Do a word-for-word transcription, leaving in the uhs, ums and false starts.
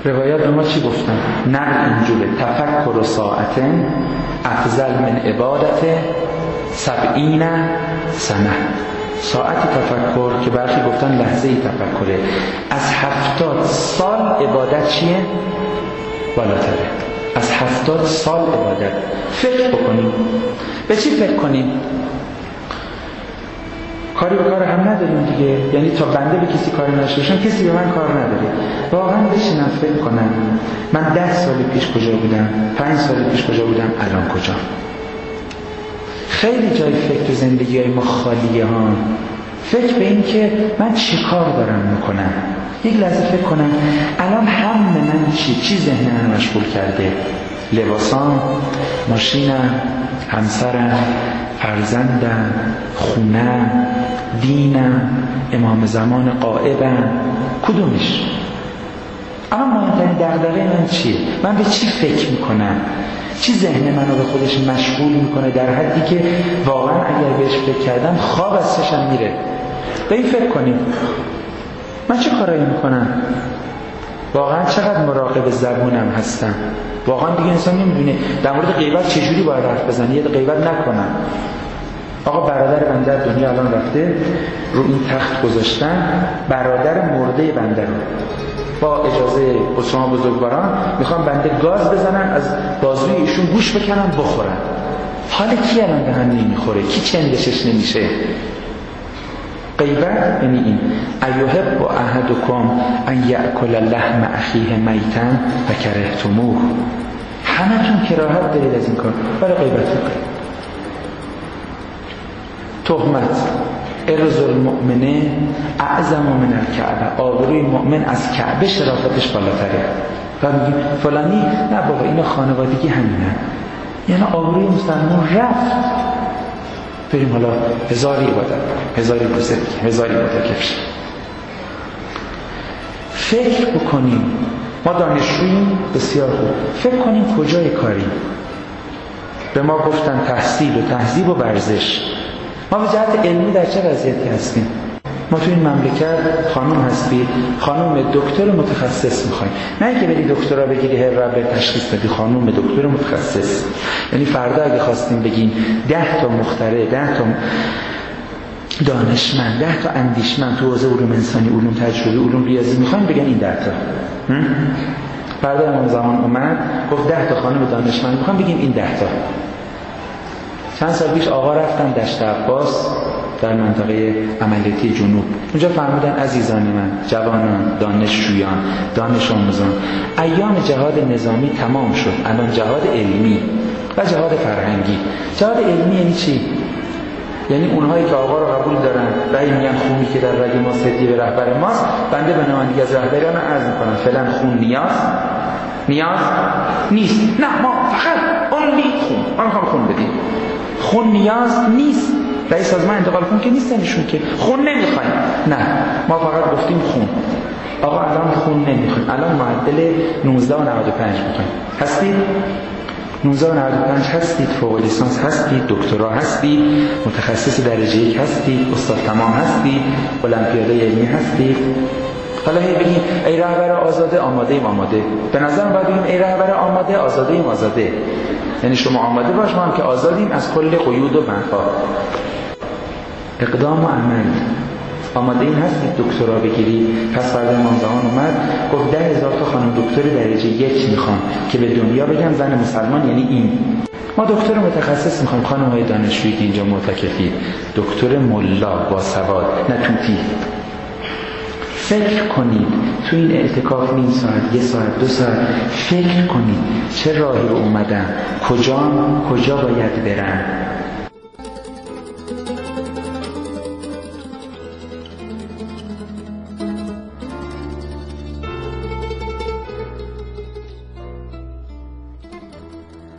روایات به ما چی گفتن؟ نقل اینجوره: تفکر ساعتن افضل من عبادت سبعین سنه. ساعتی تفکر که برخی گفتن لحظه ای تفکره، از هفتاد سال عبادت چیه؟ بالاتره. از هفتاد سال عبادت. فکر بکنیم. به چی فکر کنیم؟ کاری به کار هم نداریم دیگه. یعنی تا بنده به کسی کاری نشوشم، کسی به من کار نداره. واقعا بشینم فکر کنم من ده سال پیش کجا بودم، پنج سال پیش کجا بودم، الان کجا. خیلی جای فکر تو زندگی های ما خالیه ها. فکر به این که من چه کار دارم میکنم. یک لحظه فکر کنم الان هم من چی چی ذهنم مشغول کرده؟ لباسام، ماشینم، همسرم، فرزندم، خونم، دینم، امام زمان غائبم، کدومش؟ اما مهمترین دغدغه من چیه؟ من به چی فکر میکنم؟ چی ذهن منو به خودش مشغول میکنه در حدی که واقعا اگر بهش فکر کردم خواب از چشم میره؟ به این فکر کنیم من چه کارایی میکنم؟ واقعا چقدر مراقب زبونم هستم؟ واقعا دیگه انسان نمیدونه در مورد غیبت چجوری باید حرف بزنه یا غیبت نکنم. آقا برادر بنده از دنیا الان رفته، رو این تخت گذاشتن برادر مرده بنده رو، با اجازه شما بزرگواران میخوام بنده گاز بزنن، از بازوی ایشون گوش بکنن بخورن. حالا کی الان به هم نمیخوره؟ کی چندشش نمیشه؟ غیبت یعنی این: ایحب احدکم ان یأکل لحم اخیه میتا فکرهتموه. همتون کراهت دارید از این کار، ولی غیبت کنید. تهمت: ارز المؤمن اعظم من الکعبه. آبروی مؤمن از کعبه شرافتش بالاتره. و میگیم فلانی نه بابا اینا خانوادگی همینه، یعنی آبروی مسلمان رفت. بریم حالا هزاری عبادت، هزاری بزرگ، هزاری متکفش. فکر بکنیم. ما دانشجوییم، بسیار خوب. فکر کنیم کجای کاری. به ما گفتن تحصیل و تهذیب و ورزش. ما به جهت علمی در چه وضعیتی هستیم؟ ما تو این مملکت خانم هستی، خانم دکتر متخصص میخوایم. نه اینکه بری دکترا بگیری هر رب تشخیص بدی، خانم دکتر متخصص. یعنی فردا اگه خواستیم بگیم ده تا مخترع، ده تا دانشمند، ده تا اندیشمند تو حوزه علوم انسانی، علوم تجربی، علوم ریاضی میخوایم، بگن این ده تا. فردا امام زمان اومد گفت ده تا خانم دانشمند میخوام، بگیم این ده تا. چند سال پیش آقا رفتن دشت عباس در منطقه عملیاتی جنوب. اونجا فرمودن عزیزان من، جوانان، دانشجویان، دانش آموزان، ایام جهاد نظامی تمام شد. الان جهاد علمی و جهاد فرهنگی. جهاد علمی یعنی چی؟ یعنی اونهایی که آقا رو قبول دارن و این میگن خونی که در رگ ما سدی به رهبر ماست، بنده به نمایندگی از رهبران عرض میکنم فعلا خون نیاز نیاز نیست. نه ما فقط اونلی خون، ما میخوام خون بدیم. خون نیاز نیست. رئیس سازمان انتقال خون که نیستنشون که خون نمیخوایم. نه ما فقط گفتیم خون. آقا الان خون نمیخوایم، الان معدل نوزده و نود و پنج میخوایم. هستید؟ نوزده و نود و پنج هستید؟ فوق لیسانس هستید؟ دکترا هستید؟ متخصص درجه یک هستید؟ استاد تمام هستید؟ المپیاد علمی هستید؟ حالا هی بگیم ای رهبر آزاده، آماده ایم آماده. به نظرم باید بگیم ای رهبر آماده، آزاده ایم آزاده. یعنی شما آماده باش، ما هم که آزادیم از کل قیود و بندها. اقدام و عمل. آماده این هستید دکترا بگیری؟ پس فردا امام زمان اومد گفت ده هزار تا خانم دکتر درجه یک میخوام که به دنیا بگم زن مسلمان یعنی این. ما دکتر متخصص میخوام. خانم های دانشجویی که اینجا معتکفید، دکتر ملا با سواد، نه توتی. فکر کنید تو این اعتکاف نیم ساعت، یه ساعت، دو ساعت فکر کنید چه راهی رو اومدم، کجا کجا باید برم.